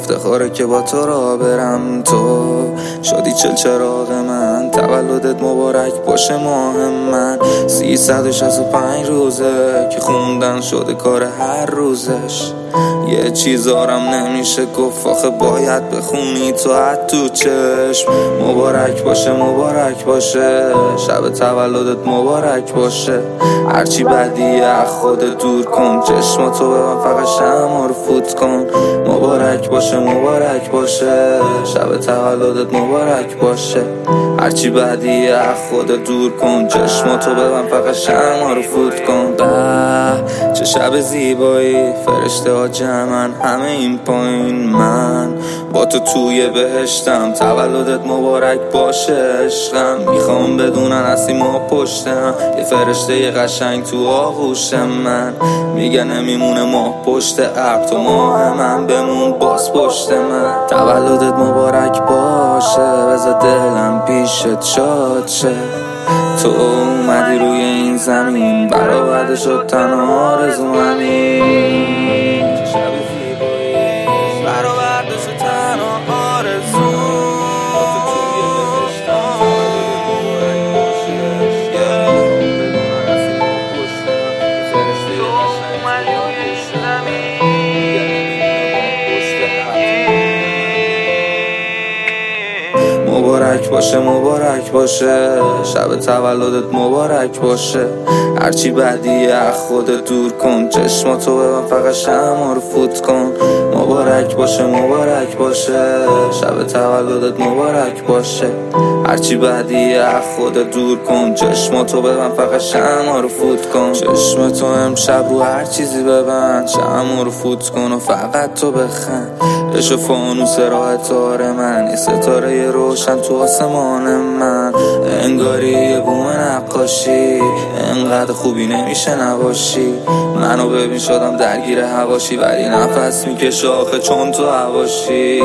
افتخاره که با تو را برم. تو شدی چراغ من، تولدت مبارک باشه ماه من. 365 روزه که خوندن شده کار هر روزش. یه چیزارم نمیشه گفت آخه باید بخونی تو حد تو چشم. مبارک باشه مبارک باشه، شب تولدت مبارک باشه. هرچی بدیه خودت دور کن، چشماتو به من فقط شمع رو فوت کن. مبارک باشه مبارک باشه، شب تولدت مبارک باشه. هرچی بدیه خودت دور کن، چشماتو به من فقط شمع رو فوت کن. چه شب زیبایی، فرشته ها جمعن همه این پایین. من با تو توی بهشتم، تولدت مبارک باشه عشقم. میخوام بدونن هستی ما پشتم، یه فرشته یه قشنگ تو آغوش من. میگه نمیمونه ماه پشت ابر، تو ماه من بمون باز پشت من. تولدت مبارک باشه، بذار دلم پیشت شاد شه. تو اومدی روی این زمین، برآورده شد تنها آرزوممی. برآورده شد تنها آرزو. مبارک باشه مبارک باشه، شب تولدت مبارک باشه. هرچی بدیه خودت دور کن، چشماتو به من فقط شمع رو فوت کن. مبارک باشه مبارک باشه، شب تولدت مبارک باشه. هرچی بدیه خودت دور کن، چشماتو به من فقط شمع رو فوت کن. چشمتو امشب رو هر چیزی ببند، شمع رو فوت کن و فقط تو بخند. عشق فانوس راه تار من، یه ستاره روشن تو آسمان من. انگاری یه بوم نقاشی، انقدر خوبی نمیشه نباشی. منو ببین شدم درگیر هواشی، ولی نفس میکشه آخه چون تو هواشی.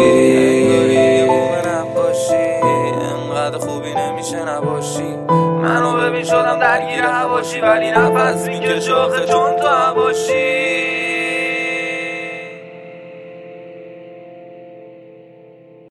انقدر خوبی نمیشه نباشی. منو ببین شدم درگیر هواشی، ولی نفس میکشه آخه چون تو هواشی.